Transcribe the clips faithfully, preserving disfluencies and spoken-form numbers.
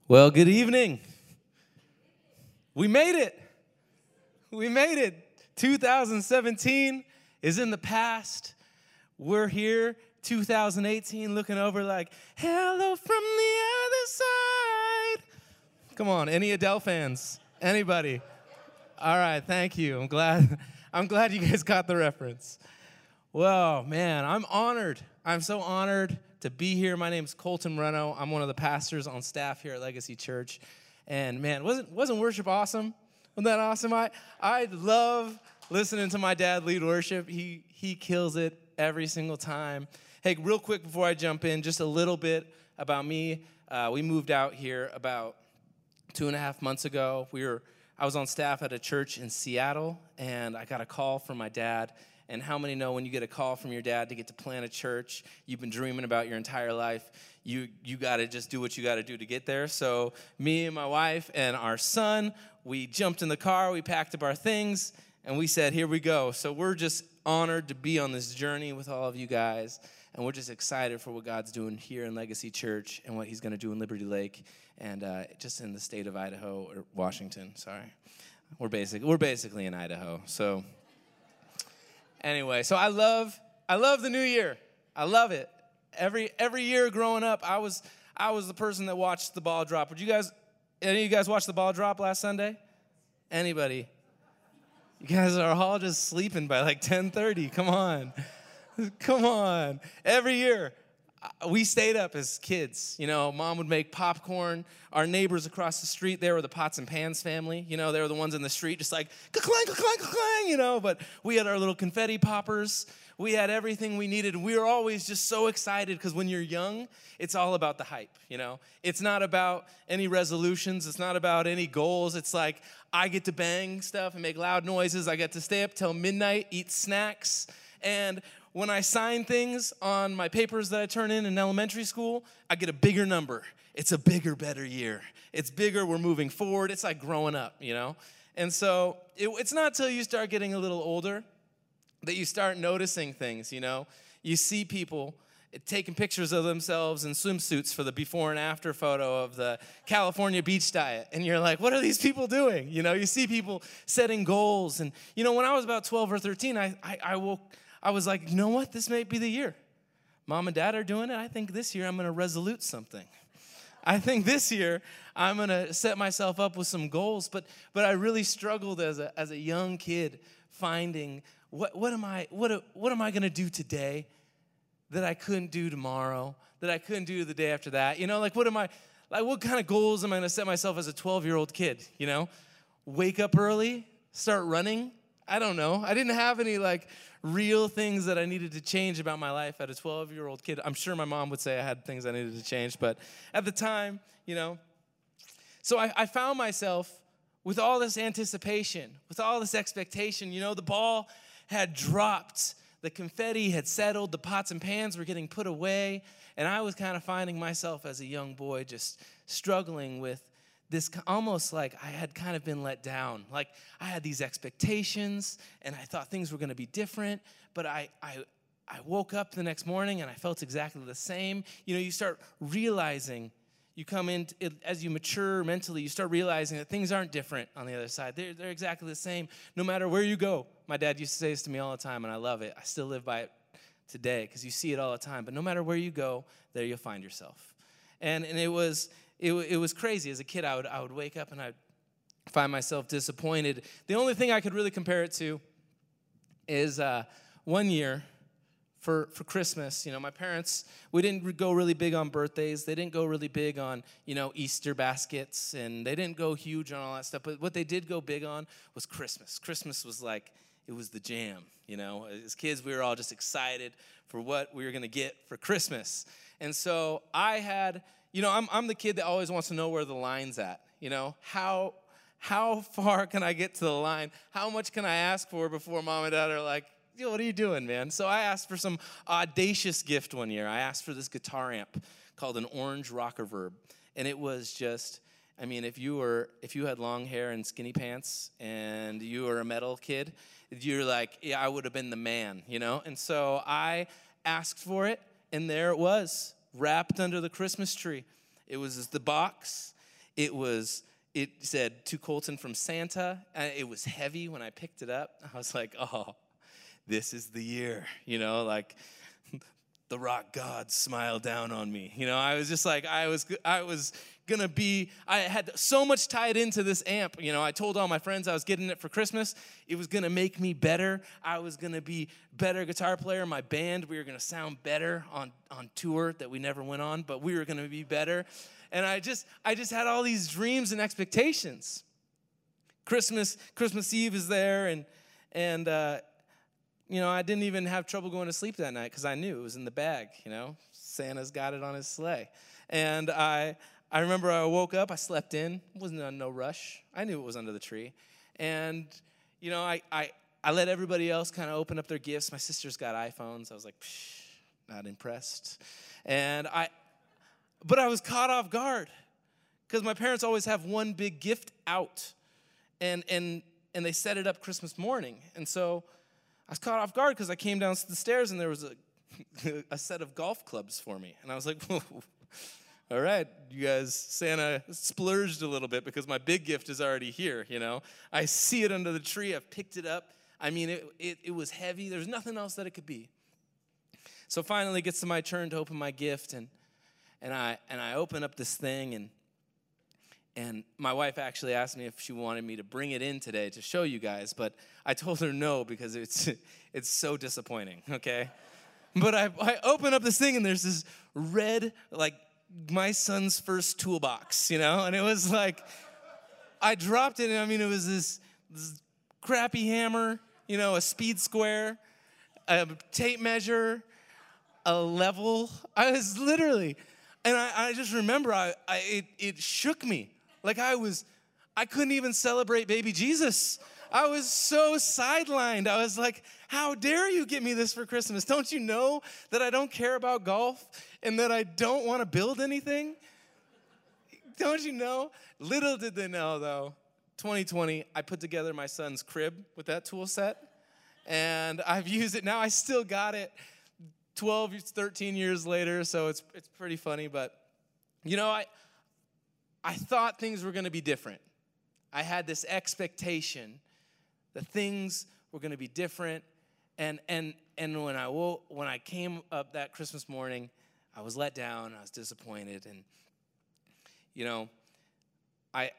Well, good evening. We made it. We made it. two thousand seventeen is in the past. We're here, two thousand eighteen, looking over like, hello from the other side. Come on, any Adele fans? Anybody? All right, thank you. I'm glad, I'm glad you guys got the reference. Well, man, I'm honored. I'm so honored to be here. My name's Colton Moreno. I'm one of the pastors on staff here at Legacy Church. And man, wasn't wasn't worship awesome? Wasn't that awesome? I I love listening to my dad lead worship. He he kills it every single time. Hey, real quick before I jump in, just a little bit about me. Uh, we moved out here about two and a half months ago. We were I was on staff at a church in Seattle, and I got a call from my dad. And how many know when you get a call from your dad to get to plant a church, you've been dreaming about your entire life, you you got to just do what you got to do to get there. So me and my wife and our son, we jumped in the car, we packed up our things, and we said, here we go. So we're just honored to be on this journey with all of you guys, and we're just excited for what God's doing here in Legacy Church and what he's going to do in Liberty Lake and uh, just in the state of Idaho, or Washington, sorry. We're, basic, we're basically in Idaho, so... Anyway, so I love I love the new year. I love it. Every every year growing up, I was I was the person that watched the ball drop. Would you guys any of you guys watch the ball drop last Sunday? Anybody? You guys are all just sleeping by like ten thirty. Come on. Come on. Every year we stayed up as kids. You know, mom would make popcorn. Our neighbors across the street, they were the Pots and Pans family. You know, they were the ones in the street just like, ka-clang, ka-clang, ka-clang, you know. But we had our little confetti poppers. We had everything we needed. We were always just so excited because when you're young, it's all about the hype, you know. It's not about any resolutions. It's not about any goals. It's like I get to bang stuff and make loud noises. I get to stay up till midnight, eat snacks. And when I sign things on my papers that I turn in in elementary school, I get a bigger number. It's a bigger, better year. It's bigger. We're moving forward. It's like growing up, you know? And so it, it's not till you start getting a little older that you start noticing things, you know? You see people taking pictures of themselves in swimsuits for the before and after photo of the California beach diet. And you're like, what are these people doing? You know, you see people setting goals. And, you know, when I was about twelve or thirteen, I, I, I woke I was like, you know what? This may be the year. Mom and dad are doing it. I think this year I'm going to resolute something. I think this year I'm going to set myself up with some goals. But but I really struggled as a as a young kid finding what what am I what what am I going to do today that I couldn't do tomorrow, that I couldn't do the day after that? You know, like what am I like what kind of goals am I going to set myself as a twelve-year-old kid, you know? Wake up early, start running? I don't know. I didn't have any like real things that I needed to change about my life at a twelve-year-old kid. I'm sure my mom would say I had things I needed to change, but at the time, you know. So I, I found myself with all this anticipation, with all this expectation. You know, the ball had dropped. The confetti had settled. The pots and pans were getting put away. And I was kind of finding myself as a young boy just struggling with this almost like I had kind of been let down. Like I had these expectations and I thought things were going to be different, but I, I I woke up the next morning and I felt exactly the same. You know, you start realizing, you come in, as you mature mentally, you start realizing that things aren't different on the other side. They're, they're exactly the same no matter where you go. My dad used to say this to me all the time and I love it. I still live by it today because you see it all the time. But no matter where you go, there you'll find yourself. And, and it was... It, it was crazy. As a kid, I would I would wake up and I'd find myself disappointed. The only thing I could really compare it to is uh, one year for, for Christmas. You know, my parents, we didn't go really big on birthdays. They didn't go really big on, you know, Easter baskets, and they didn't go huge on all that stuff. But what they did go big on was Christmas. Christmas was like, it was the jam, you know. As kids, we were all just excited for what we were going to get for Christmas. And so I had... You know, I'm I'm the kid that always wants to know where the line's at. You know, how how far can I get to the line? How much can I ask for before mom and dad are like, yo, what are you doing, man? So I asked for some audacious gift one year. I asked for this guitar amp called an Orange Rockerverb, and it was just, I mean, if you were if you had long hair and skinny pants and you were a metal kid, you're like, yeah, I would have been the man, you know. And so I asked for it, and there it was, wrapped under the Christmas tree. It was the box. it was, it said, to Colton from Santa. And it was heavy when I picked it up. I was like, oh, this is the year, you know, like the rock god smiled down on me. You know, I was just like, I was, I was gonna be, I had so much tied into this amp. You know, I told all my friends I was getting it for Christmas. It was gonna make me better. I was gonna be better guitar player. My band, we were gonna sound better on, on tour that we never went on, but we were gonna be better. And I just, I just had all these dreams and expectations. Christmas, Christmas Eve is there, and, and, uh, you know, I didn't even have trouble going to sleep that night because I knew it was in the bag, you know. Santa's got it on his sleigh. And I I remember I woke up, I slept in, wasn't on no rush. I knew it was under the tree. And, you know, I I, I let everybody else kind of open up their gifts. My sister's got iPhones. I was like, psh, not impressed. And I, but I was caught off guard because my parents always have one big gift out. And, and, and they set it up Christmas morning. And so I was caught off guard because I came down the stairs and there was a, a set of golf clubs for me. And I was like, whoa, all right, you guys, Santa splurged a little bit because my big gift is already here, you know. I see it under the tree. I've picked it up. I mean, it, it, it was heavy. There's nothing else that it could be. So finally it gets to my turn to open my gift, and and I and I open up this thing, and And my wife actually asked me if she wanted me to bring it in today to show you guys, but I told her no because it's it's so disappointing, okay? But I, I open up this thing, and there's this red, like, my son's first toolbox, you know? And it was like, I dropped it, and I mean, it was this, this crappy hammer, you know, a speed square, a tape measure, a level. I was literally, and I, I just remember I, I it, it shook me. Like I was, I couldn't even celebrate baby Jesus. I was so sidelined. I was like, how dare you get me this for Christmas? Don't you know that I don't care about golf and that I don't want to build anything? Don't you know? Little did they know, though, twenty twenty, I put together my son's crib with that tool set, and I've used it now. I still got it twelve, thirteen years later, so it's it's pretty funny. But, you know, I I thought things were going to be different. I had this expectation that things were going to be different. And and and when I woke, when I came up that Christmas morning, I was let down. I was disappointed, and you know, I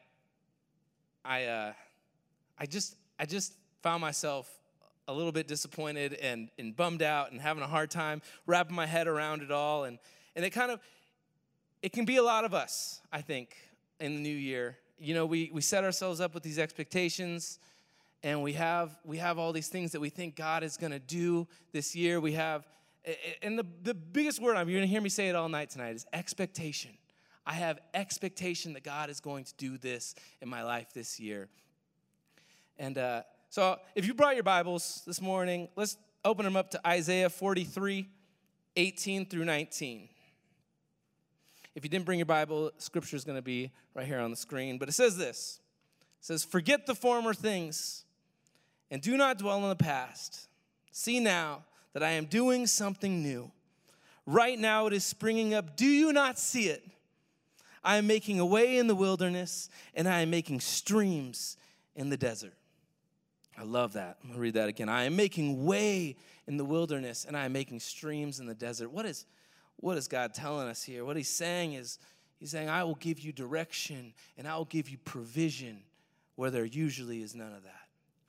I uh, I just I just found myself a little bit disappointed and and bummed out and having a hard time wrapping my head around it all. And and it kind of it can be a lot of us, I think, in the new year. You know, we we set ourselves up with these expectations. And we have we have all these things that we think God is going to do this year. We have, and the, the biggest word, you're going to hear me say it all night tonight, is expectation. I have expectation that God is going to do this in my life this year. And uh, so if you brought your Bibles this morning, let's open them up to Isaiah forty-three, eighteen through nineteen. If you didn't bring your Bible, Scripture is going to be right here on the screen. But it says this. It says, forget the former things, and do not dwell on the past. See now that I am doing something new. Right now it is springing up. Do you not see it? I am making a way in the wilderness, and I am making streams in the desert. I love that. I'm going to read that again. I am making way in the wilderness, and I am making streams in the desert. What is, what is God telling us here? What he's saying is, he's saying, I will give you direction, and I will give you provision where there usually is none of that.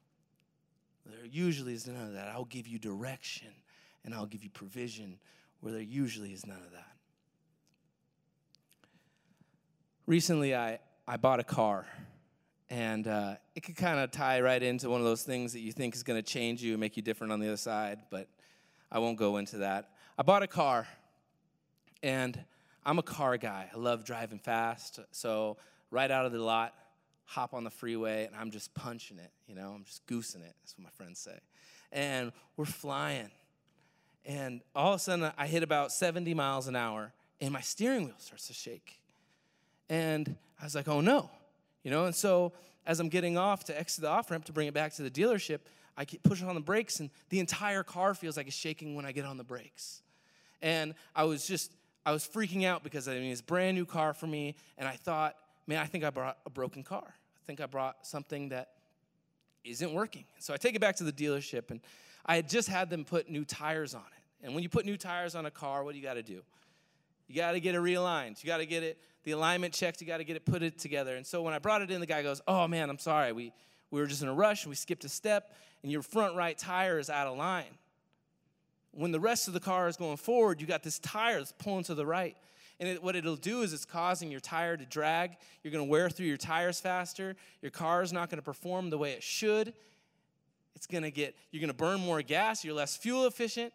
There usually is none of that. I'll give you direction, and I'll give you provision where there usually is none of that. Recently, I, I bought a car, and uh, it could kind of tie right into one of those things that you think is going to change you and make you different on the other side, but I won't go into that. I bought a car, and I'm a car guy. I love driving fast, so right out of the lot, hop on the freeway, and I'm just punching it, you know, I'm just goosing it, that's what my friends say. And we're flying, and all of a sudden, I hit about seventy miles an hour, and my steering wheel starts to shake. And I was like, oh no, you know, and so as I'm getting off to exit the off-ramp to bring it back to the dealership, I keep pushing on the brakes, and the entire car feels like it's shaking when I get on the brakes. And I was just, I was freaking out because, I mean, it's a brand new car for me, and I thought, man, I think I brought a broken car. I think I brought something that isn't working. So I take it back to the dealership, and I had just had them put new tires on it. And when you put new tires on a car, what do you got to do? You got to get it realigned. You got to get it, the alignment checked. You got to get it put it together. And so when I brought it in, the guy goes, oh, man, I'm sorry. We, we were just in a rush, and we skipped a step, and your front right tire is out of line. When the rest of the car is going forward, you got this tire that's pulling to the right. And it, what it'll do is it's causing your tire to drag. You're going to wear through your tires faster. Your car is not going to perform the way it should. It's going to get, you're going to burn more gas. You're less fuel efficient.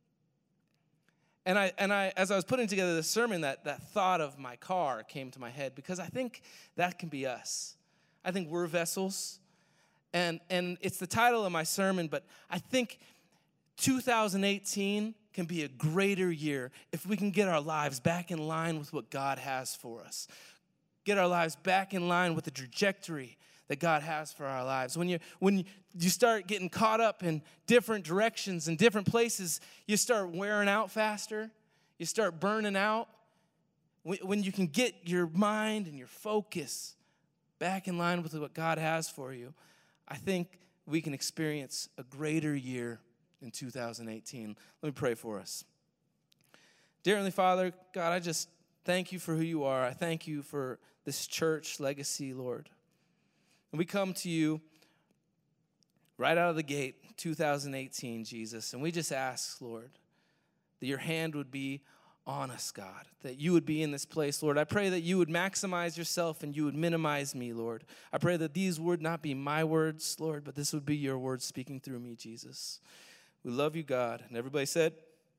And I, and I, as I was putting together this sermon, that, that thought of my car came to my head, because I think that can be us. I think we're vessels. And, and it's the title of my sermon, but I think two thousand eighteen can be a greater year if we can get our lives back in line with what God has for us. Get our lives back in line with the trajectory that God has for our lives. When you when you start getting caught up in different directions and different places, you start wearing out faster. You start burning out. When you can get your mind and your focus back in line with what God has for you, I think we can experience a greater year in two thousand eighteen. Let me pray for us. Dear Heavenly Father, God, I just thank you for who you are. I thank you for this church legacy, Lord. And we come to you right out of the gate, two thousand eighteen, Jesus, and we just ask, Lord, that your hand would be on us, God, that you would be in this place, Lord. I pray that you would maximize yourself and you would minimize me, Lord. I pray that these would not be my words, Lord, but this would be your words speaking through me, Jesus. We love you, God. And everybody said,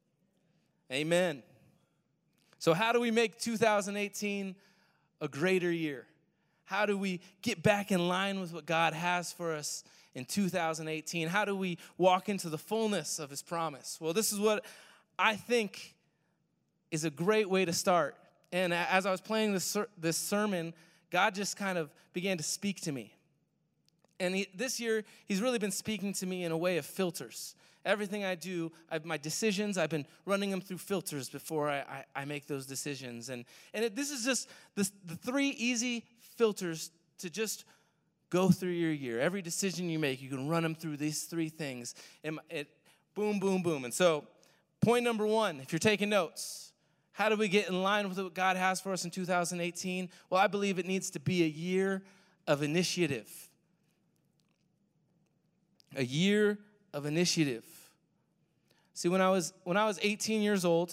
amen. So how do we make two thousand eighteen a greater year? How do we get back in line with what God has for us in two thousand eighteen? How do we walk into the fullness of his promise? Well, this is what I think is a great way to start. And as I was playing this, this sermon, God just kind of began to speak to me. And he, this year, he's really been speaking to me in a way of filters. Everything I do, I've, my decisions, I've been running them through filters before I, I, I make those decisions. And, and it, this is just the, the three easy filters to just go through your year. Every decision you make, you can run them through these three things. And it, boom, boom, boom. And so point number one, if you're taking notes, how do we get in line with what God has for us in two thousand eighteen? Well, I believe it needs to be a year of initiative. A year of initiative. See, when I was when I was eighteen years old,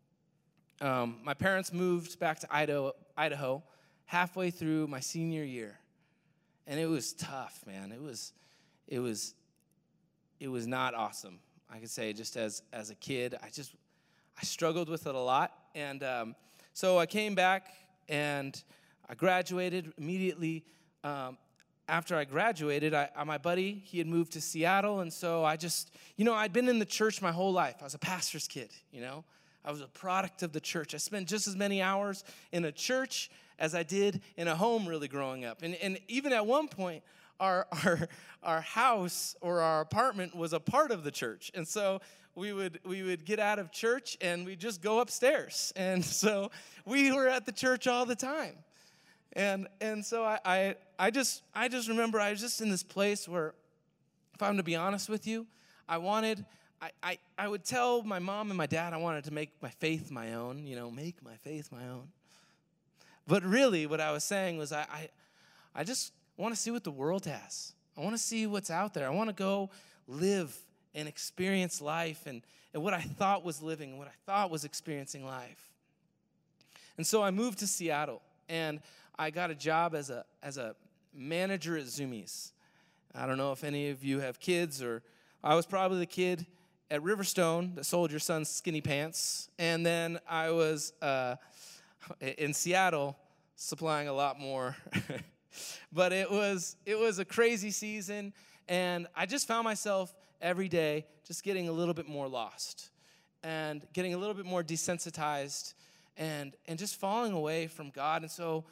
um, my parents moved back to Idaho, Idaho halfway through my senior year, and it was tough, man. It was, it was, it was not awesome. I could say, just as as a kid, I just I struggled with it a lot, and um, so I came back and I graduated immediately. Um, After I graduated, I, my buddy, he had moved to Seattle, and so I just, you know, I'd been in the church my whole life. I was a pastor's kid, you know. I was a product of the church. I spent just as many hours in a church as I did in a home really growing up. And, and even at one point, our, our, our house or our apartment was a part of the church. And so we would we would get out of church, and we'd just go upstairs. And so we were at the church all the time. And and so I, I I just I just remember I was just in this place where, if I'm to be honest with you, I wanted I, I, I would tell my mom and my dad I wanted to make my faith my own, you know, make my faith my own. But really what I was saying was I I, I just want to see what the world has. I want to see what's out there. I want to go live and experience life and, and what I thought was living and what I thought was experiencing life. And so I moved to Seattle, and I got a job as a as a manager at Zumiez. I don't know if any of you have kids, or I was probably the kid at Riverstone that sold your son's skinny pants. And then I was uh, in Seattle supplying a lot more. But it was it was a crazy season, and I just found myself every day just getting a little bit more lost and getting a little bit more desensitized and and just falling away from God. And so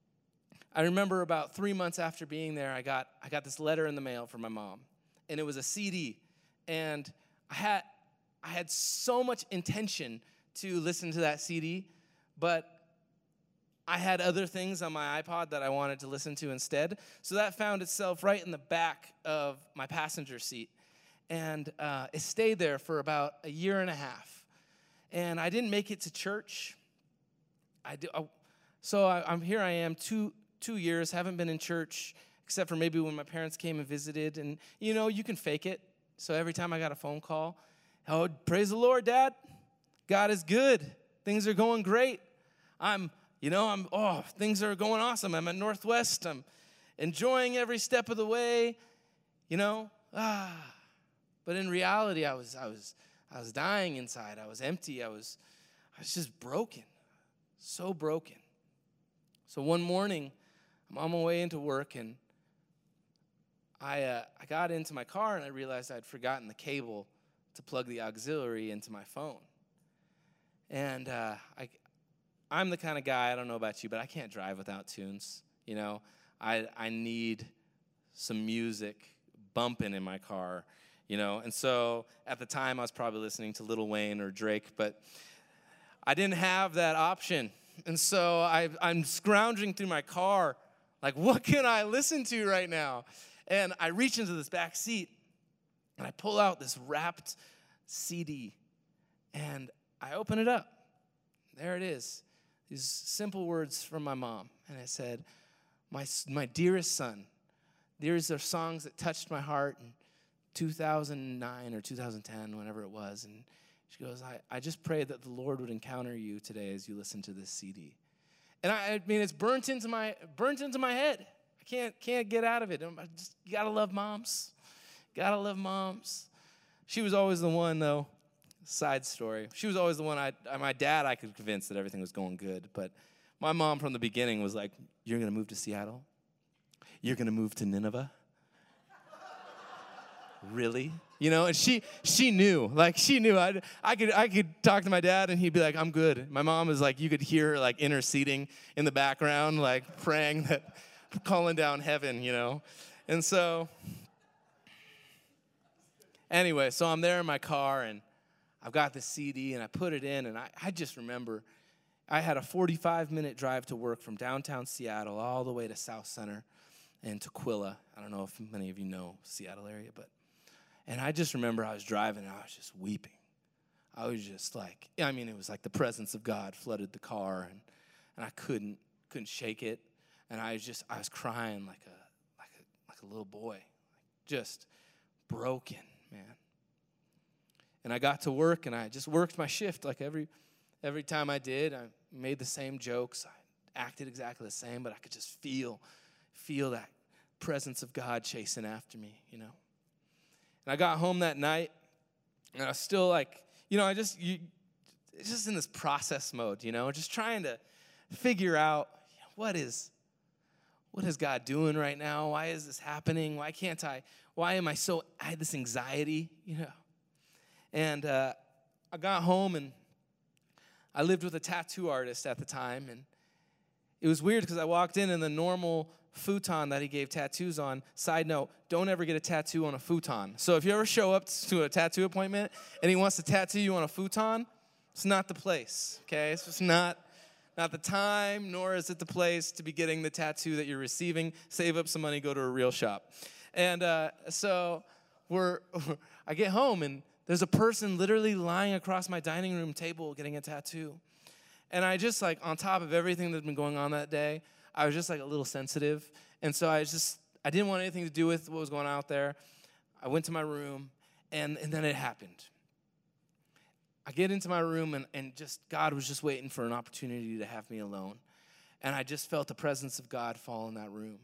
I remember about three months after being there, I got I got this letter in the mail from my mom, and it was a C D. And I had I had so much intention to listen to that C D, but I had other things on my iPod that I wanted to listen to instead. So that found itself right in the back of my passenger seat. And uh, it stayed there for about a year and a half. And I didn't make it to church. I do, I, so I, I'm here I am, two, two years, haven't been in church, except for maybe when my parents came and visited. And, you know, you can fake it. So every time I got a phone call, oh, praise the Lord, Dad. God is good. Things are going great. I'm... You know, I'm, oh, things are going awesome. I'm at Northwest. I'm enjoying every step of the way, you know. Ah. But in reality, I was, I was, I was dying inside. I was empty. I was, I was just broken, so broken. So one morning, I'm on my way into work, and I, uh, I got into my car, and I realized I'd forgotten the cable to plug the auxiliary into my phone. And uh, I... I'm the kind of guy, I don't know about you, but I can't drive without tunes. You know, I I need some music bumping in my car, you know. And so at the time, I was probably listening to Lil Wayne or Drake, but I didn't have that option. And so I, I'm scrounging through my car, like, what can I listen to right now? And I reach into this back seat, and I pull out this wrapped C D, and I open it up. There it is. These simple words from my mom. And it said, my, my dearest son, these are songs that touched my heart in two thousand nine or two thousand ten, whenever it was. And she goes, I, I just pray that the Lord would encounter you today as you listen to this C D. And I, I mean, it's burnt into my burnt into my head. I can't can't get out of it. I just, you gotta love moms. Gotta love moms. She was always the one, though. Side story. She was always the one, I, my dad, I could convince that everything was going good. But my mom from the beginning was like, you're going to move to Seattle? You're going to move to Nineveh? Really? You know, and she she knew. Like, she knew. I, I, could, I could talk to my dad, and he'd be like, I'm good. My mom was like, you could hear her, like, interceding in the background, like, praying that, calling down heaven, you know. And so, anyway, so I'm there in my car, and I've got the C D, and I put it in, and I, I just remember I had a forty-five minute drive to work from downtown Seattle all the way to South Center and Tukwila. I don't know if many of you know Seattle area, but, and I just remember I was driving, and I was just weeping. I was just like, I mean, it was like the presence of God flooded the car, and, and I couldn't couldn't shake it, and I was just, I was crying like a, like a, like a little boy, just broken, man. And I got to work, and I just worked my shift like every every time I did. I made the same jokes. I acted exactly the same, but I could just feel, feel that presence of God chasing after me, you know. And I got home that night, and I was still like, you know, I just, you, it's just in this process mode, you know, just trying to figure out what is, what is God doing right now? Why is this happening? Why can't I, why am I so, I had this anxiety, you know. And uh, I got home, and I lived with a tattoo artist at the time. And it was weird because I walked in, and the normal futon that he gave tattoos on, side note, don't ever get a tattoo on a futon. So if you ever show up to a tattoo appointment and he wants to tattoo you on a futon, it's not the place, okay? It's just not, not the time, nor is it the place to be getting the tattoo that you're receiving. Save up some money, go to a real shop. And uh, so we're, I get home, and there's a person literally lying across my dining room table getting a tattoo. And I just, like, on top of everything that's been going on that day, I was just, like, a little sensitive. And so I just, I didn't want anything to do with what was going on out there. I went to my room, and, and then it happened. I get into my room, and, and just, God was just waiting for an opportunity to have me alone. And I just felt the presence of God fall in that room.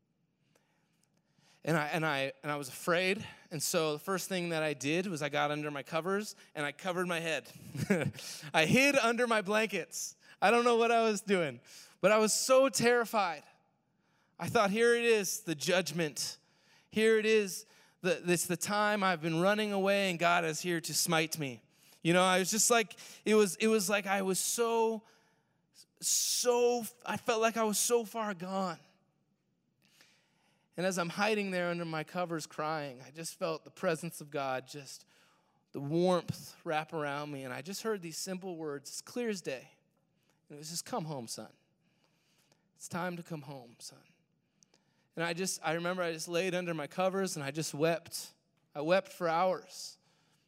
And I and I and I was afraid, and so the first thing that I did was I got under my covers and I covered my head. I hid under my blankets. I don't know what I was doing, but I was so terrified. I thought, here it is, the judgment. Here it is, the, it's the time I've been running away, and God is here to smite me. You know, I was just like, it was it was like I was so, so, I felt like I was so far gone. And as I'm hiding there under my covers crying, I just felt the presence of God, just the warmth wrap around me. And I just heard these simple words, as clear as day. And it was just, come home, son. It's time to come home, son. And I just, I remember I just laid under my covers and I just wept. I wept for hours.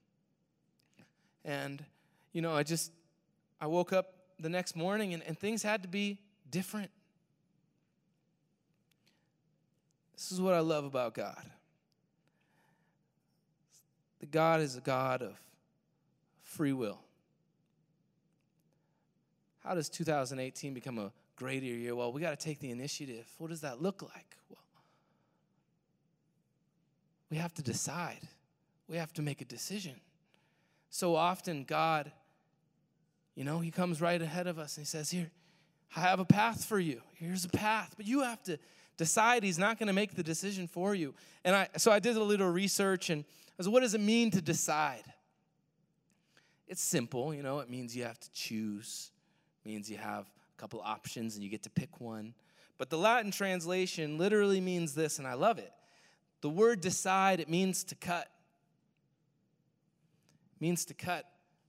And, you know, I just, I woke up the next morning and, and things had to be different. This is what I love about God. That God is a God of free will. How does two thousand eighteen become a greater year? Well, we got to take the initiative. What does that look like? Well, we have to decide. We have to make a decision. So often God, you know, he comes right ahead of us and he says, here, I have a path for you. Here's a path. But you have to decide. He's not going to make the decision for you. And I, so I did a little research and I said, what does it mean to decide? It's simple, you know, it means you have to choose. It means you have a couple options and you get to pick one. But the Latin translation literally means this, and I love it. The word decide, it means to cut. It means to cut.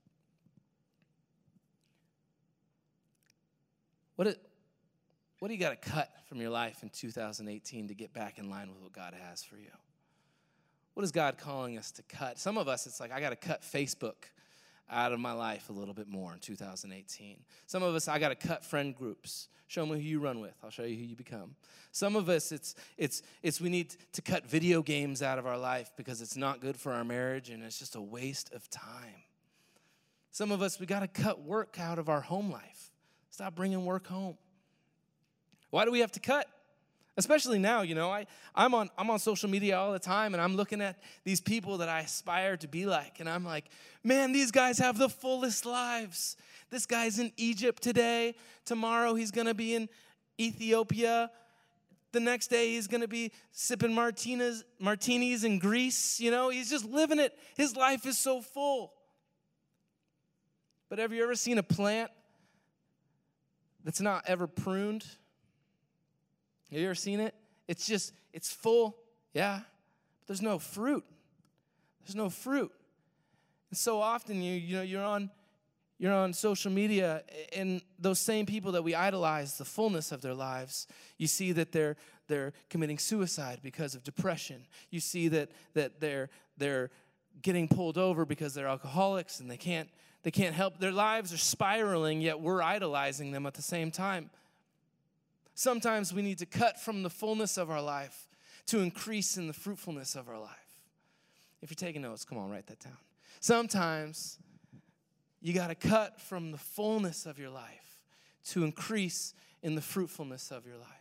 What, it, what do you got to cut from your life in two thousand eighteen to get back in line with what God has for you? What is God calling us to cut? Some of us, it's like, I got to cut Facebook out of my life a little bit more in two thousand eighteen. Some of us, I got to cut friend groups. Show me who you run with. I'll show you who you become. Some of us, it's it's it's we need to cut video games out of our life because it's not good for our marriage and it's just a waste of time. Some of us, we got to cut work out of our home life. Stop bringing work home. Why do we have to cut? Especially now, you know, I, I'm on I'm on social media all the time, and I'm looking at these people that I aspire to be like, and I'm like, man, these guys have the fullest lives. This guy's in Egypt today. Tomorrow he's going to be in Ethiopia. The next day he's going to be sipping martinis, martinis in Greece. You know, he's just living it. His life is so full. But have you ever seen a plant that's not ever pruned? Have you ever seen it? It's just, it's full, yeah, but there's no fruit. There's no fruit. And so often, you you know, you're on, you're on social media, and those same people that we idolize, the fullness of their lives, you see that they're they're committing suicide because of depression. You see that that they're they're getting pulled over because they're alcoholics and they can't they can't help. Their lives are spiraling, yet we're idolizing them at the same time. Sometimes we need to cut from the fullness of our life to increase in the fruitfulness of our life. If you're taking notes, come on, write that down. Sometimes you got to cut from the fullness of your life to increase in the fruitfulness of your life.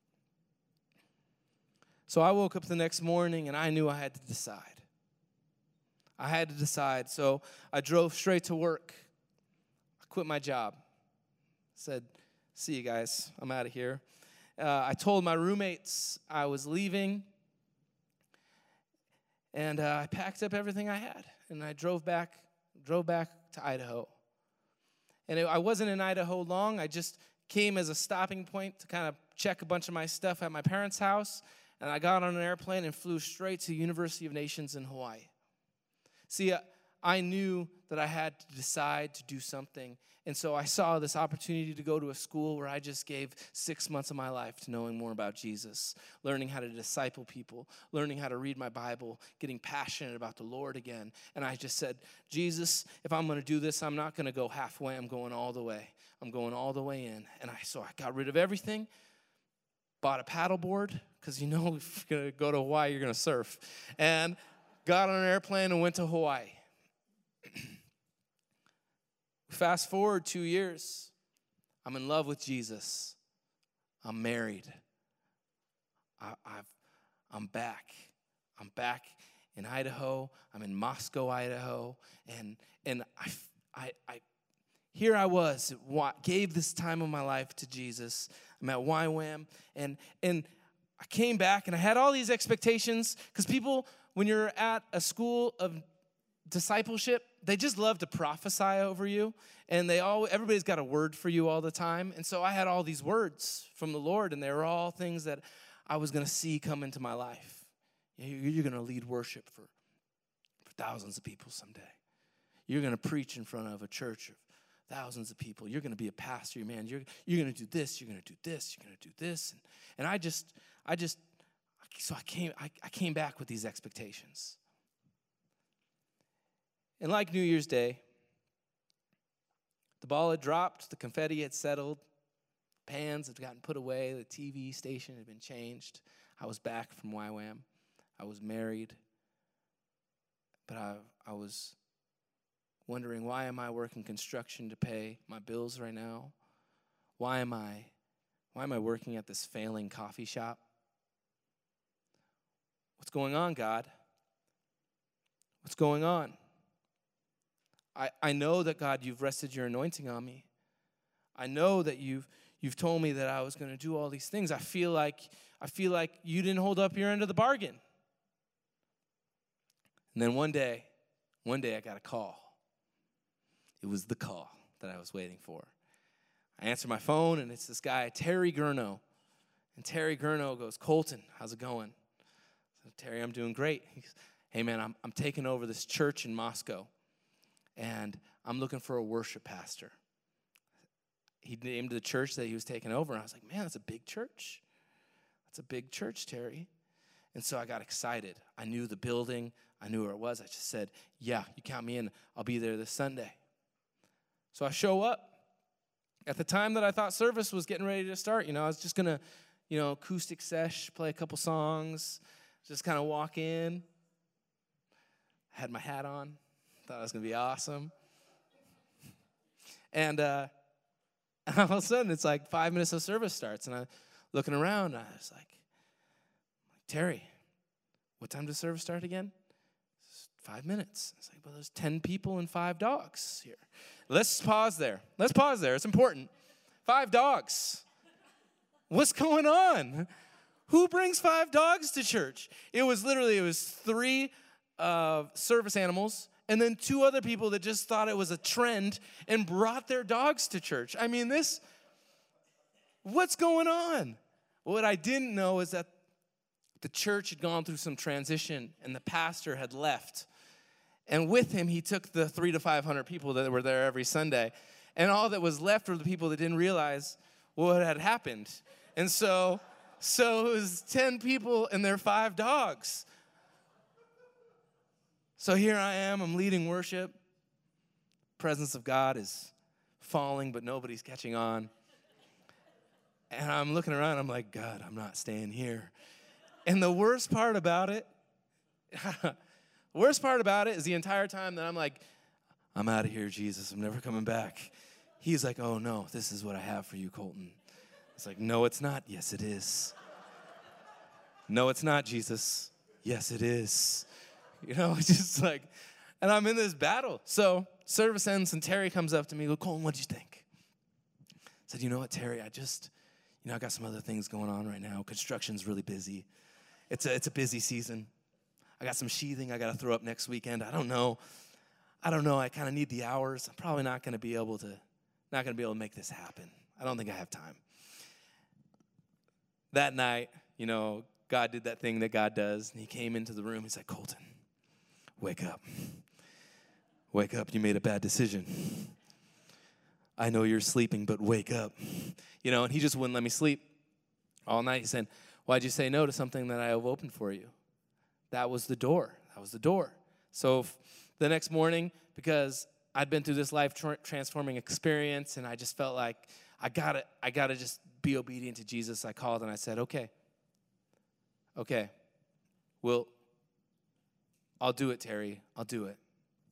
So I woke up the next morning and I knew I had to decide. I had to decide. So I drove straight to work. I quit my job. Said, see you guys, I'm out of here. Uh, I told my roommates I was leaving, and uh, I packed up everything I had, and I drove back, drove back to Idaho. And it, I wasn't in Idaho long. I just came as a stopping point to kind of check a bunch of my stuff at my parents' house, and I got on an airplane and flew straight to University of Nations in Hawaii. See, uh, I knew that I had to decide to do something. And so I saw this opportunity to go to a school where I just gave six months of my life to knowing more about Jesus, learning how to disciple people, learning how to read my Bible, getting passionate about the Lord again. And I just said, Jesus, if I'm going to do this, I'm not going to go halfway. I'm going all the way. I'm going all the way in. And I so I got rid of everything, bought a paddleboard, because you know if you're going to go to Hawaii, you're going to surf, and got on an airplane and went to Hawaii. Fast forward two years, I'm in love with Jesus. I'm married. I, I've, I'm back. I'm back in Idaho. I'm in Moscow, Idaho, and and I, I, I here I was, gave this time of my life to Jesus. I'm at Y WAM, and and I came back, and I had all these expectations because people, when you're at a school of discipleship, they just love to prophesy over you, and they all everybody's got a word for you all the time. And so I had all these words from the Lord, and they were all things that I was going to see come into my life. You're going to lead worship for, for thousands of people someday. You're going to preach in front of a church of thousands of people. You're going to be a pastor, man. You're, you're going to do this. You're going to do this. You're going to do this. And, and I just, I just, so I came, I, I came back with these expectations. And like New Year's Day, the ball had dropped, the confetti had settled, pans had gotten put away, the T V station had been changed. I was back from Y WAM. I was married. But I, I was wondering, why am I working construction to pay my bills right now? Why am I, why am I working at this failing coffee shop? What's going on, God? What's going on? I, I know that, God, you've rested your anointing on me. I know that you've you've told me that I was going to do all these things. I feel like I feel like you didn't hold up your end of the bargain. And then one day, one day I got a call. It was the call that I was waiting for. I answer my phone, and it's this guy, Terry Gurno. And Terry Gurno goes, Colton, how's it going? I said, Terry, I'm doing great. He goes, hey, man, I'm, I'm taking over this church in Moscow, and I'm looking for a worship pastor. He named the church that he was taking over, and I was like, man, that's a big church. That's a big church, Terry. And so I got excited. I knew the building. I knew where it was. I just said, yeah, you count me in. I'll be there this Sunday. So I show up. At the time that I thought service was getting ready to start, you know, I was just going to, you know, acoustic sesh, play a couple songs, just kind of walk in. I had my hat on. Thought it was going to be awesome. And uh, all of a sudden, it's like five minutes of service starts, and I'm looking around, and I was like, Terry, what time does service start again? It's five minutes. It's like, well, there's ten people and five dogs here. Let's pause there. Let's pause there. It's important. Five dogs. What's going on? Who brings five dogs to church? It was literally, it was three uh, service animals and then two other people that just thought it was a trend and brought their dogs to church. I mean, this, what's going on? What I didn't know is that the church had gone through some transition and the pastor had left. And with him, he took the three to five hundred people that were there every Sunday. And all that was left were the people that didn't realize what had happened. And so, so it was ten people and their five dogs. So here I am, I'm leading worship. Presence of God is falling, but nobody's catching on. And I'm looking around, I'm like, God, I'm not staying here. And the worst part about it, worst part about it is the entire time that I'm like, I'm out of here, Jesus. I'm never coming back. He's like, oh, no, this is what I have for you, Colton. It's like, no, it's not. Yes, it is. No, it's not, Jesus. Yes, it is. You know, it's just like, and I'm in this battle. So service ends, and Terry comes up to me, go, Colton, what'd you think? I said, you know what, Terry, I just, you know, I got some other things going on right now. Construction's really busy. It's a, it's a busy season. I got some sheathing I got to throw up next weekend. I don't know. I don't know. I kind of need the hours. I'm probably not going to be able to, not going to be able to make this happen. I don't think I have time. That night, you know, God did that thing that God does, and he came into the room. He's like, Colton, wake up. Wake up. You made a bad decision. I know you're sleeping, but wake up. You know, and he just wouldn't let me sleep all night. He said, why'd you say no to something that I have opened for you? That was the door. That was the door. So the next morning, because I'd been through this life tra- transforming experience, and I just felt like I gotta, I gotta just be obedient to Jesus, I called and I said, okay, okay, well, I'll do it, Terry. I'll do it.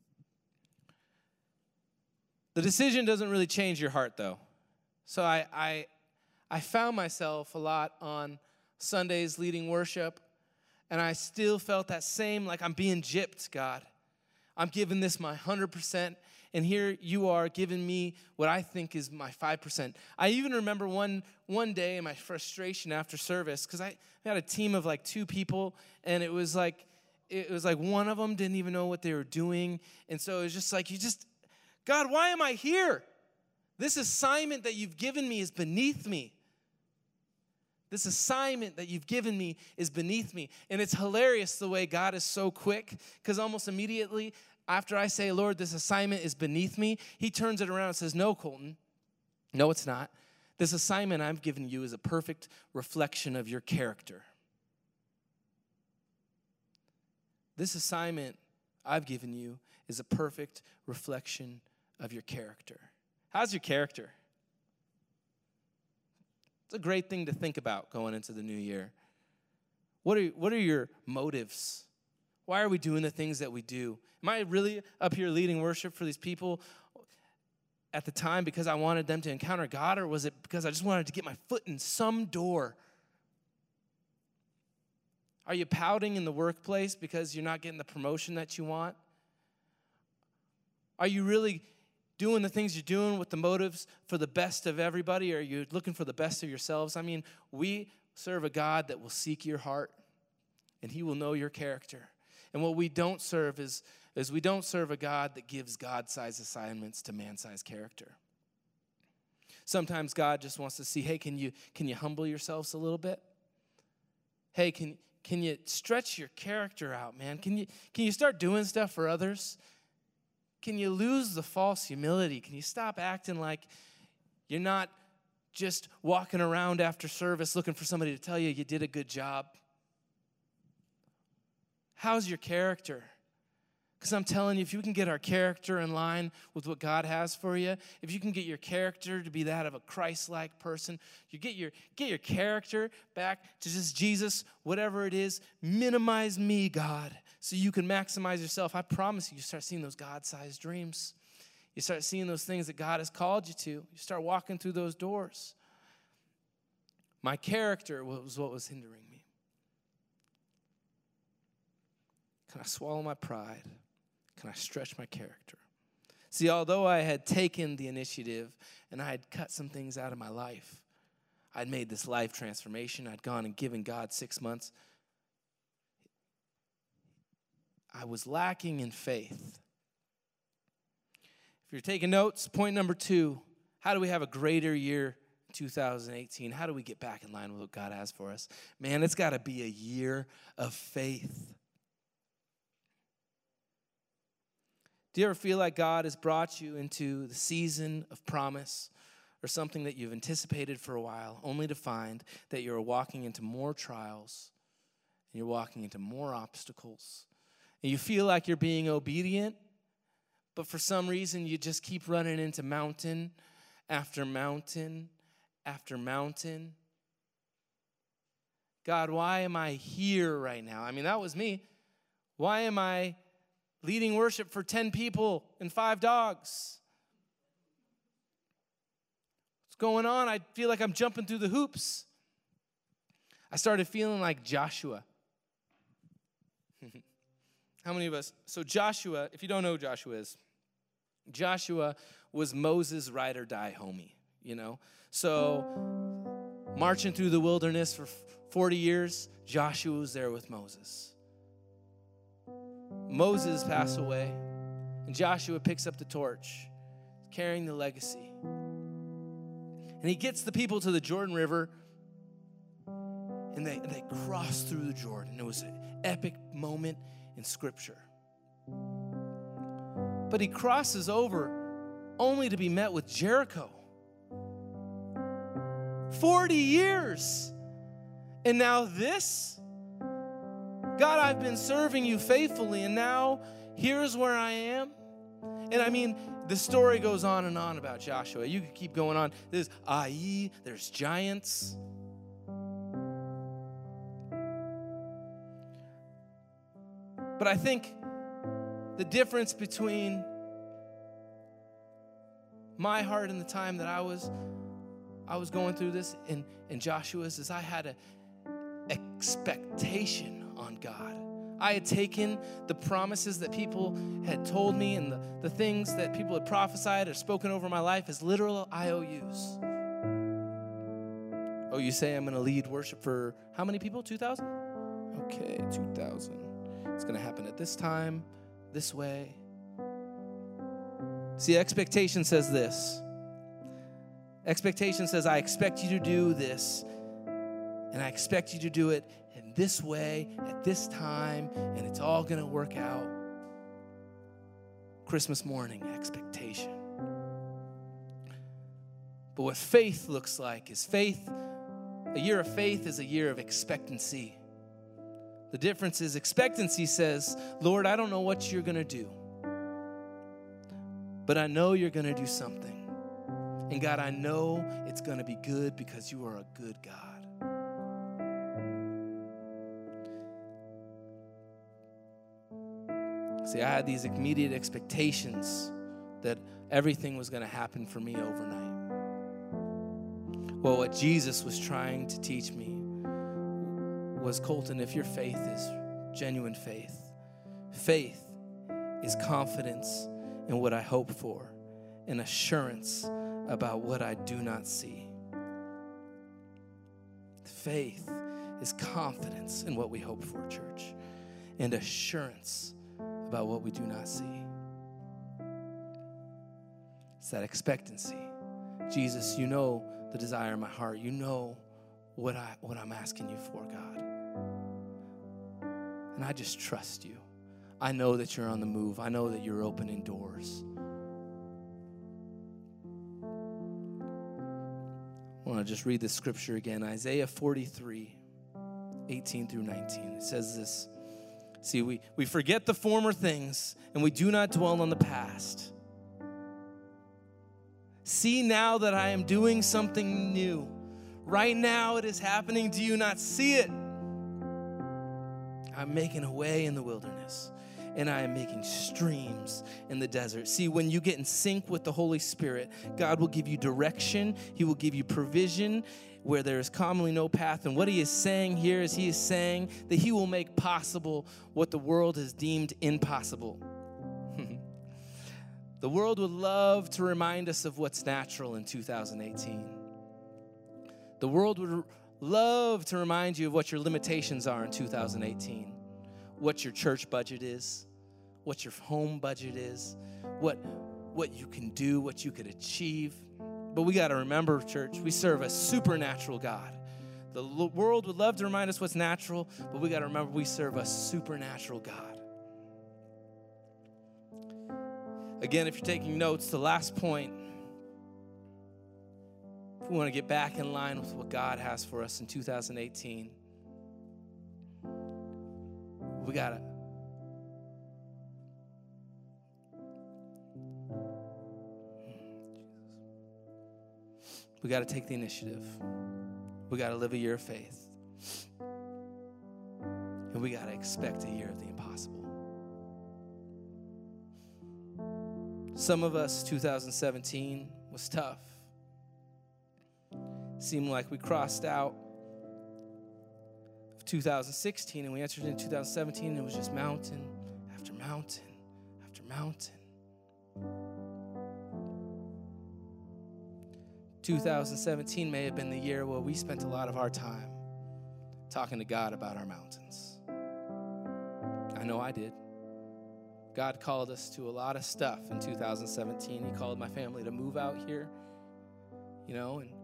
The decision doesn't really change your heart, though. So I, I, I found myself a lot on Sundays leading worship, and I still felt that same, like I'm being gypped, God. I'm giving this my one hundred percent, and here you are giving me what I think is my five percent. I even remember one, one day in my frustration after service, because I had a team of like two people, and it was like, it was like one of them didn't even know what they were doing, and so it was just like, you just, God, why am I here? This assignment that you've given me is beneath me. This assignment that you've given me is beneath me. And it's hilarious the way God is so quick, because almost immediately after I say, Lord, this assignment is beneath me, he turns it around and says, no, Colton, no, it's not. This assignment I've given you is a perfect reflection of your character. This assignment I've given you is a perfect reflection of your character. How's your character? It's a great thing to think about going into the new year. What are, what are your motives? Why are we doing the things that we do? Am I really up here leading worship for these people at the time because I wanted them to encounter God, or was it because I just wanted to get my foot in some door? Are you pouting in the workplace because you're not getting the promotion that you want? Are you really doing the things you're doing with the motives for the best of everybody, or are you looking for the best of yourselves? I mean, we serve a God that will seek your heart, and he will know your character. And what we don't serve is, is we don't serve a God that gives God-sized assignments to man-sized character. Sometimes God just wants to see, hey, can you can you humble yourselves a little bit? Hey, can can you stretch your character out, man? Can you can you start doing stuff for others? Can you lose the false humility? Can you stop acting like you're not just walking around after service looking for somebody to tell you you did a good job? How's your character? Because I'm telling you, if you can get our character in line with what God has for you, if you can get your character to be that of a Christ-like person, you get your get your character back to just Jesus, whatever it is, minimize me, God, so you can maximize yourself. I promise you, you start seeing those God-sized dreams. You start seeing those things that God has called you to. You start walking through those doors. My character was what was hindering me. Can I swallow my pride? Can I stretch my character? See, although I had taken the initiative and I had cut some things out of my life, I'd made this life transformation. I'd gone and given God six months. I was lacking in faith. If you're taking notes, point number two, how do we have a greater year in two thousand eighteen? How do we get back in line with what God has for us? Man, it's got to be a year of faith. Do you ever feel like God has brought you into the season of promise or something that you've anticipated for a while, only to find that you're walking into more trials and you're walking into more obstacles? And you feel like you're being obedient, but for some reason you just keep running into mountain after mountain after mountain. God, why am I here right now? I mean, that was me. Why am I leading worship for ten people and five dogs? What's going on? I feel like I'm jumping through the hoops. I started feeling like Joshua. How many of us? So Joshua, if you don't know who Joshua is, Joshua was Moses' ride or die homie, you know? So marching through the wilderness for forty years, Joshua was there with Moses. Moses passed away, and Joshua picks up the torch, carrying the legacy. And he gets the people to the Jordan River, and they, they cross through the Jordan. It was an epic moment in Scripture. But he crosses over only to be met with Jericho. forty years. And now this? God, I've been serving you faithfully, and now here's where I am. And I mean, the story goes on and on about Joshua. You could keep going on. There's Ai, there's giants. But I think the difference between my heart and the time that I was I was going through this and, and Joshua's is I had an expectation on God. I had taken the promises that people had told me and the, the things that people had prophesied or spoken over my life as literal I O Us. Oh, you say I'm going to lead worship for how many people? two thousand? Okay, two thousand. It's going to happen at this time, this way. See, expectation says this. Expectation says, I expect you to do this, and I expect you to do it in this way, at this time, and it's all going to work out. Christmas morning, expectation. But what faith looks like is faith, a year of faith is a year of expectancy. The difference is expectancy says, Lord, I don't know what you're going to do, but I know you're going to do something. And God, I know it's going to be good because you are a good God. See, I had these immediate expectations that everything was going to happen for me overnight. Well, what Jesus was trying to teach me was, Colton, if your faith is genuine faith, faith is confidence in what I hope for and assurance about what I do not see. Faith is confidence in what we hope for, church, and assurance about what we do not see. It's that expectancy. Jesus, you know the desire in my heart. You know what, I, what I'm asking you for, God. And I just trust you. I know that you're on the move. I know that you're opening doors. I want to just read this scripture again. Isaiah forty-three, eighteen through nineteen. It says this. See, we, we forget the former things, and we do not dwell on the past. See now that I am doing something new. Right now it is happening. Do you not see it? I'm making a way in the wilderness, and I am making streams in the desert. See, when you get in sync with the Holy Spirit, God will give you direction. He will give you provision where there is commonly no path. And what he is saying here is he is saying that he will make possible what the world has deemed impossible. The world would love to remind us of what's natural in two thousand eighteen. The world would love to remind you of what your limitations are in two thousand eighteen, what your church budget is, what your home budget is, what, what you can do, what you could achieve. But we got to remember, church, we serve a supernatural God. The world would love to remind us what's natural, but we got to remember we serve a supernatural God. Again, if you're taking notes, the last point, if we want to get back in line with what God has for us in two thousand eighteen, we got to We got to take the initiative. We got to live a year of faith. And we got to expect a year of the impossible. Some of us, two thousand seventeen was tough. Seemed like we crossed out of two thousand sixteen and we entered into two thousand seventeen and it was just mountain after mountain after mountain. two thousand seventeen may have been the year where we spent a lot of our time talking to God about our mountains. I know I did. God called us to a lot of stuff in two thousand seventeen. He called my family to move out here, you know, and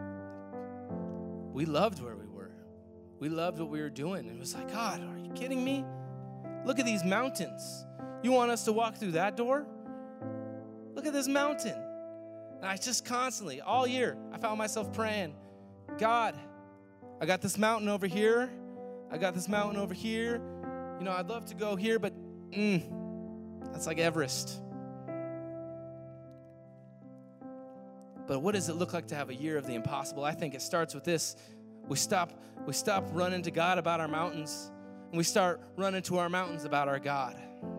we loved where we were. We loved what we were doing. And it was like, God, are you kidding me? Look at these mountains. You want us to walk through that door? Look at this mountain. And I just constantly, all year, I found myself praying, God, I got this mountain over here. I got this mountain over here. You know, I'd love to go here, but mm, that's like Everest. But what does it look like to have a year of the impossible? I think it starts with this. We stop, we stop running to God about our mountains, and we start running to our mountains about our God.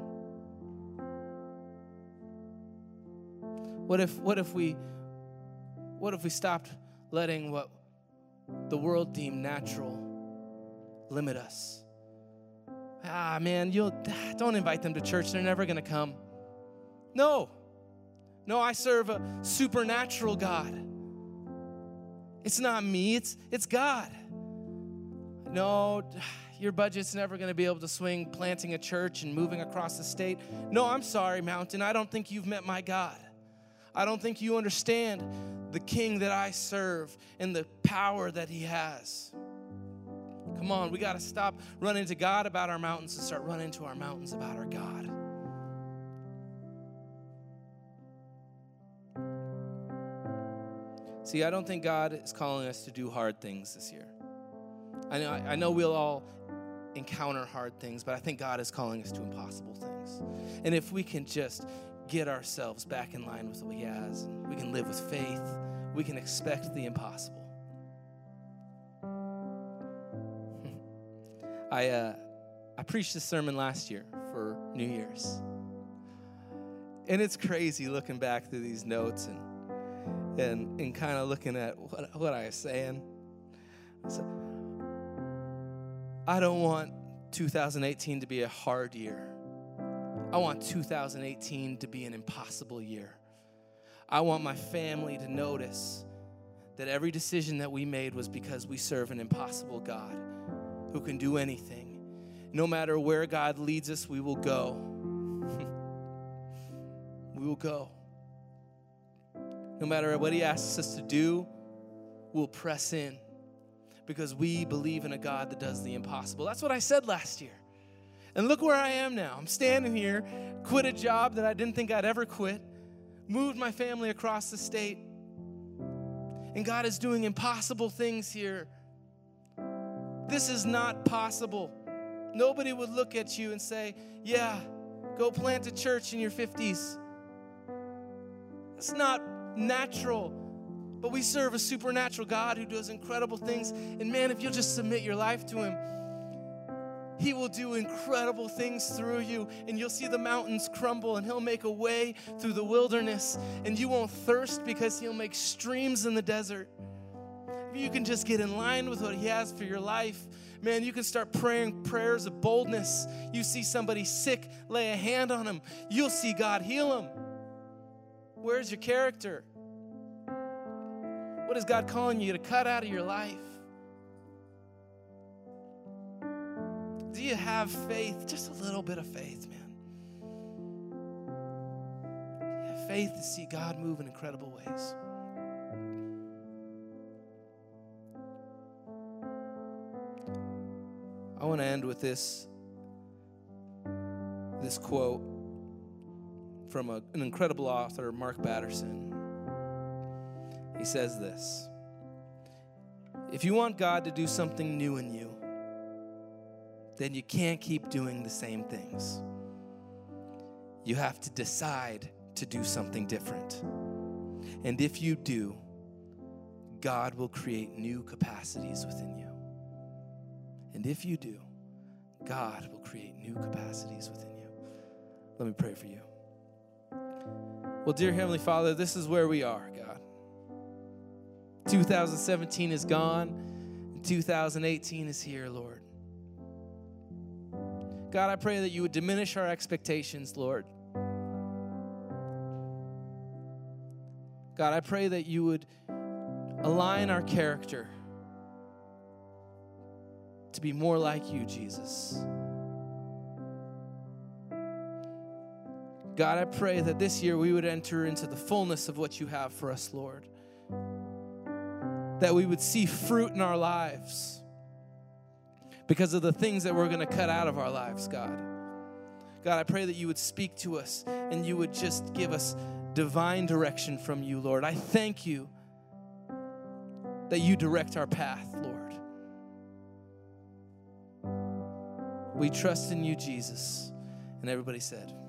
What if, what if we, what if we stopped letting what the world deemed natural limit us? Ah, man, you'll don't invite them to church. They're never going to come. No. No, I serve a supernatural God. It's not me, it's it's God. No, your budget's never going to be able to swing planting a church and moving across the state. No, I'm sorry, mountain. I don't think you've met my God. I don't think you understand the King that I serve and the power that he has. Come on, we got to stop running to God about our mountains and start running to our mountains about our God. See, I don't think God is calling us to do hard things this year. I know, I know we'll all encounter hard things, but I think God is calling us to impossible things. And if we can just get ourselves back in line with what he has, we can live with faith, we can expect the impossible. I uh, I preached this sermon last year for New Year's. And it's crazy looking back through these notes and and, and kind of looking at what, what I was saying. So, I don't want two thousand eighteen to be a hard year. I want two thousand eighteen to be an impossible year. I want my family to notice that every decision that we made was because we serve an impossible God who can do anything. No matter where God leads us, we will go. We will go. No matter what he asks us to do, we'll press in because we believe in a God that does the impossible. That's what I said last year. And look where I am now. I'm standing here, quit a job that I didn't think I'd ever quit, moved my family across the state, and God is doing impossible things here. This is not possible. Nobody would look at you and say, yeah, go plant a church in your fifties. It's not natural, but we serve a supernatural God who does incredible things. And man, if you'll just submit your life to him, he will do incredible things through you, and you'll see the mountains crumble, and he'll make a way through the wilderness, and you won't thirst because he'll make streams in the desert. If you can just get in line with what he has for your life, man, you can start praying prayers of boldness. You see somebody sick, lay a hand on them. You'll see God heal them. Where's your character? What is God calling you to cut out of your life? Do you have faith? Just a little bit of faith, man. You have faith to see God move in incredible ways. I want to end with this, this quote from a, an incredible author, Mark Batterson. He says this: if you want God to do something new in you, then you can't keep doing the same things. You have to decide to do something different. And if you do, God will create new capacities within you. And if you do, God will create new capacities within you. Let me pray for you. Well, dear Heavenly Father, this is where we are, God. two thousand seventeen is gone, and two thousand eighteen is here, Lord. God, I pray that you would diminish our expectations, Lord. God, I pray that you would align our character to be more like you, Jesus. God, I pray that this year we would enter into the fullness of what you have for us, Lord. That we would see fruit in our lives because of the things that we're going to cut out of our lives, God. God, I pray that you would speak to us and you would just give us divine direction from you, Lord. I thank you that you direct our path, Lord. We trust in you, Jesus. And everybody said,